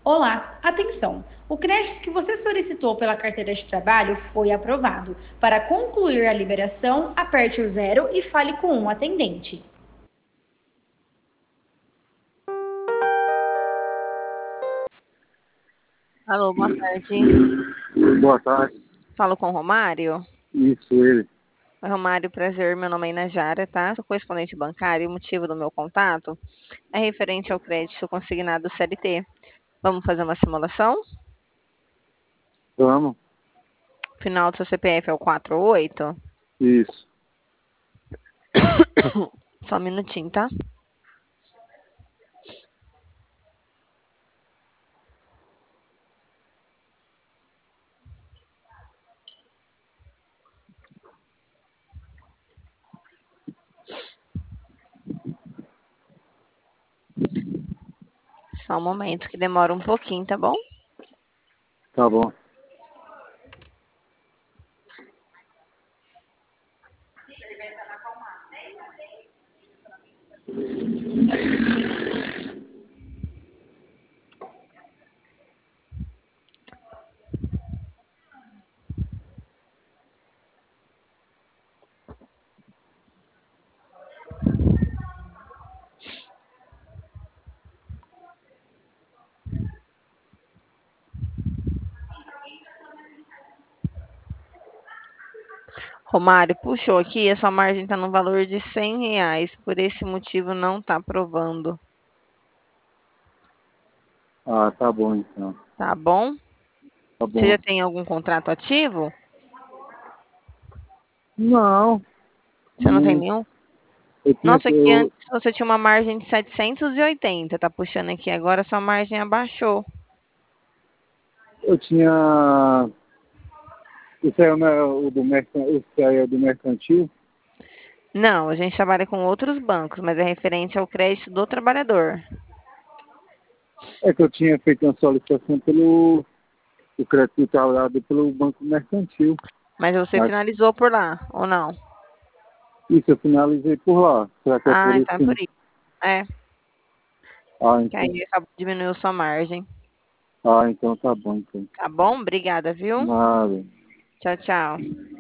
Olá, atenção! O crédito que você solicitou pela carteira de trabalho foi aprovado. Para concluir a liberação, aperte o zero e fale com um atendente. Alô, boa tarde. Boa tarde. Falo com o Romário. Isso, ele. Oi, Romário, prazer. Meu nome é Inajara, tá? Sou correspondente bancário e o motivo do meu contato é referente ao crédito consignado CLT. Vamos fazer uma simulação? Vamos. Final do seu CPF é o 48? Isso. Só um minutinho, tá? Só um momento que demora um pouquinho, tá bom? Tá bom. Romário, puxou aqui, a sua margem tá no valor de R$ 100. Por esse motivo, não tá aprovando. Ah, tá bom então. Tá bom? Tá Você bom. já tem algum contrato ativo? Não. Você não tem Não. nenhum? Eu tinha Nossa, que. aqui Eu, antes você tinha uma margem de 780, tá puxando aqui, agora sua margem abaixou. eu tinha. Esse aí é esse aí é do mercantil. Não, a gente trabalha com outros bancos, mas é referente ao crédito do trabalhador. É que eu tinha feito uma solicitação pelo. O crédito dado pelo Banco Mercantil. Mas você Mas finalizou por lá, ou não? isso eu finalizei por lá. Será que é Ah, por isso então é que por não. isso. É, Ah, que então. aí acabou diminuindo sua margem. Ah, então tá bom então. Tá bom? Obrigada, viu? Nada. Tchau, tchau.